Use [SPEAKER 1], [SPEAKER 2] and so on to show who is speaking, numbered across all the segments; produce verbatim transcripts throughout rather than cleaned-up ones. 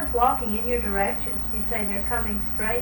[SPEAKER 1] someone's walking in your direction, you'd say they're coming straight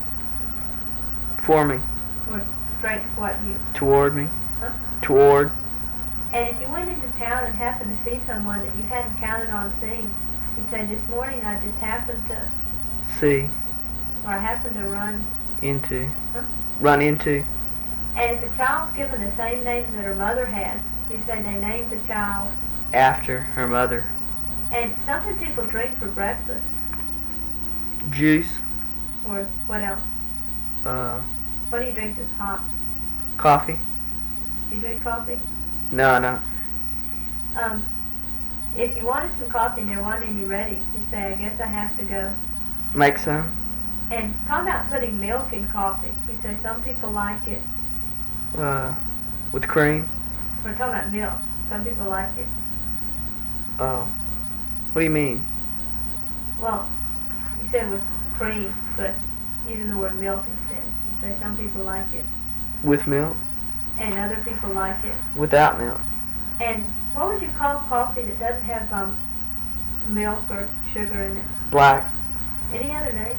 [SPEAKER 2] For me.
[SPEAKER 1] or straight toward you.
[SPEAKER 2] Toward me.
[SPEAKER 1] Huh?
[SPEAKER 2] Toward.
[SPEAKER 1] And if you went into town and happened to see someone that you hadn't counted on seeing, you'd say, this morning I just happened to,
[SPEAKER 2] See.
[SPEAKER 1] or I happened to run.
[SPEAKER 2] Into.
[SPEAKER 1] Huh?
[SPEAKER 2] Run into.
[SPEAKER 1] And if a child's given the same name that her mother had, you say they named the child.
[SPEAKER 2] After her mother.
[SPEAKER 1] And something people drink for breakfast.
[SPEAKER 2] Juice.
[SPEAKER 1] Or what else?
[SPEAKER 2] Uh.
[SPEAKER 1] What do you drink that's hot?
[SPEAKER 2] Coffee.
[SPEAKER 1] Do you drink coffee?
[SPEAKER 2] No, no.
[SPEAKER 1] Um, if you wanted some coffee and there wasn't any ready, you say, I guess I have to go.
[SPEAKER 2] Make some.
[SPEAKER 1] And talk about putting milk in coffee. You'd say some people like it.
[SPEAKER 2] Uh. With cream.
[SPEAKER 1] We're talking about milk. Some people like it.
[SPEAKER 2] Oh. What do you mean?
[SPEAKER 1] Well, you said with cream, but using the word milk instead. You say some people like it.
[SPEAKER 2] With milk.
[SPEAKER 1] And other people like it.
[SPEAKER 2] Without milk.
[SPEAKER 1] And what would you call coffee that doesn't have um, milk or sugar in it?
[SPEAKER 2] Black.
[SPEAKER 1] Any other name?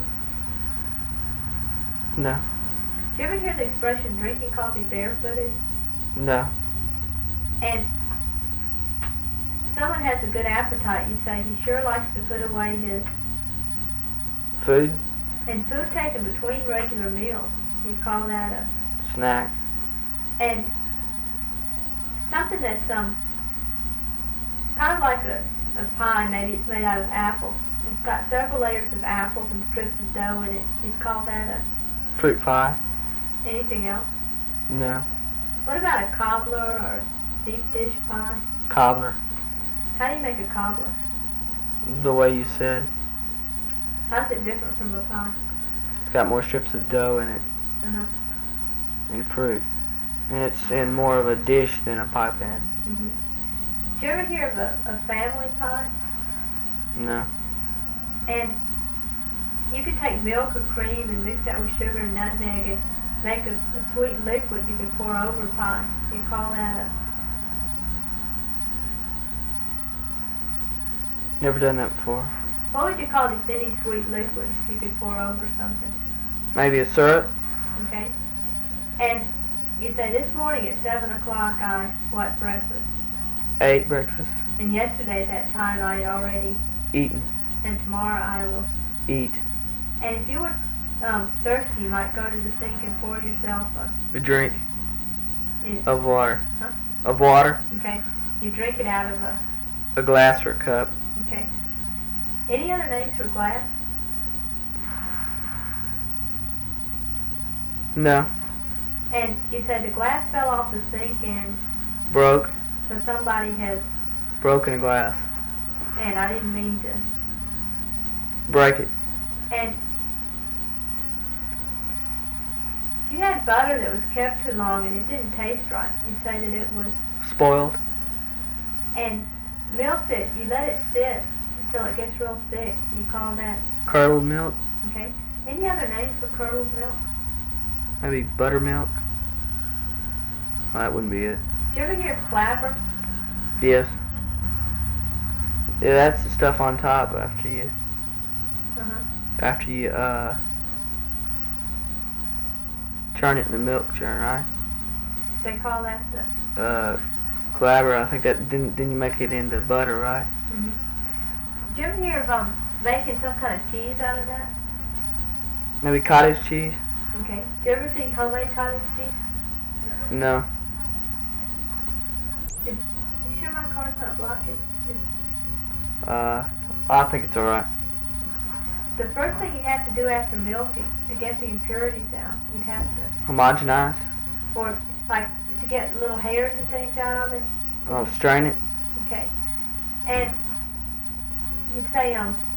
[SPEAKER 2] No.
[SPEAKER 1] Do you ever hear the expression drinking coffee barefooted?
[SPEAKER 2] No.
[SPEAKER 1] And someone has a good appetite, you say he sure likes to put away his
[SPEAKER 2] Food.
[SPEAKER 1] and food taken between regular meals. You call that a
[SPEAKER 2] Snack.
[SPEAKER 1] and something that's um kind of like a, a pie. Maybe it's made out of apples. It's got several layers of apples and strips of dough in it. You call that a
[SPEAKER 2] Fruit pie.
[SPEAKER 1] anything else?
[SPEAKER 2] No.
[SPEAKER 1] What about a cobbler or deep dish pie?
[SPEAKER 2] Cobbler.
[SPEAKER 1] How do you make a cobbler?
[SPEAKER 2] The way you said.
[SPEAKER 1] How's it different from a pie?
[SPEAKER 2] It's got more strips of dough in it.
[SPEAKER 1] Uh-huh.
[SPEAKER 2] And fruit. And it's in more of a dish than a pie pan.
[SPEAKER 1] Mm-hmm. Do you ever hear of a, a family pie?
[SPEAKER 2] No.
[SPEAKER 1] And you could take milk or cream and mix that with sugar and nutmeg and make a, a sweet liquid you could pour over pie. You call that a...
[SPEAKER 2] Never done that before.
[SPEAKER 1] What would you call this any sweet liquid you could pour over something?
[SPEAKER 2] Maybe a syrup.
[SPEAKER 1] Okay? And you say, this morning at seven o'clock I, what, breakfast?
[SPEAKER 2] Ate breakfast.
[SPEAKER 1] And yesterday at that time I had already,
[SPEAKER 2] Eaten.
[SPEAKER 1] and tomorrow I will.
[SPEAKER 2] Eat.
[SPEAKER 1] And if you were um, thirsty, you might go to the sink and pour yourself a...
[SPEAKER 2] A drink.
[SPEAKER 1] In,
[SPEAKER 2] Of water.
[SPEAKER 1] Huh?
[SPEAKER 2] Of water.
[SPEAKER 1] Okay? You drink it out of a...
[SPEAKER 2] A glass or a cup.
[SPEAKER 1] Okay. Any other names for glass?
[SPEAKER 2] No.
[SPEAKER 1] And you said the glass fell off the sink and
[SPEAKER 2] Broke.
[SPEAKER 1] so somebody has...
[SPEAKER 2] Broken a glass.
[SPEAKER 1] And I didn't mean to...
[SPEAKER 2] Break it.
[SPEAKER 1] And you had butter that was kept too long and it didn't taste right. You say that it was...
[SPEAKER 2] Spoiled.
[SPEAKER 1] And milk that you let it sit until it gets real thick. You call that...
[SPEAKER 2] Curdled milk.
[SPEAKER 1] Okay. Any other names for curdled milk?
[SPEAKER 2] Maybe buttermilk. Well, that wouldn't be it.
[SPEAKER 1] Did you ever hear clabber?
[SPEAKER 2] Yes. Yeah, that's the stuff on top after you...
[SPEAKER 1] Uh-huh.
[SPEAKER 2] After you, uh... churn it in the milk churn, right?
[SPEAKER 1] They call that the...
[SPEAKER 2] Uh... Clabber, I think that... Didn't, didn't you make it into butter, right?
[SPEAKER 1] Mm-hmm. Did you ever hear of um, making some kind of cheese out of that?
[SPEAKER 2] Maybe cottage cheese?
[SPEAKER 1] Okay. Did you ever see homemade cottage cheese?
[SPEAKER 2] No.
[SPEAKER 1] Did, you sure my car's not blocking? Did,
[SPEAKER 2] Uh... I think it's alright.
[SPEAKER 1] the first thing you have to do after milking to get the impurities out, you'd have to...
[SPEAKER 2] Homogenize?
[SPEAKER 1] Or, like, to get little hairs and things out of it.
[SPEAKER 2] Oh, strain it?
[SPEAKER 1] Okay. And you'd say, um,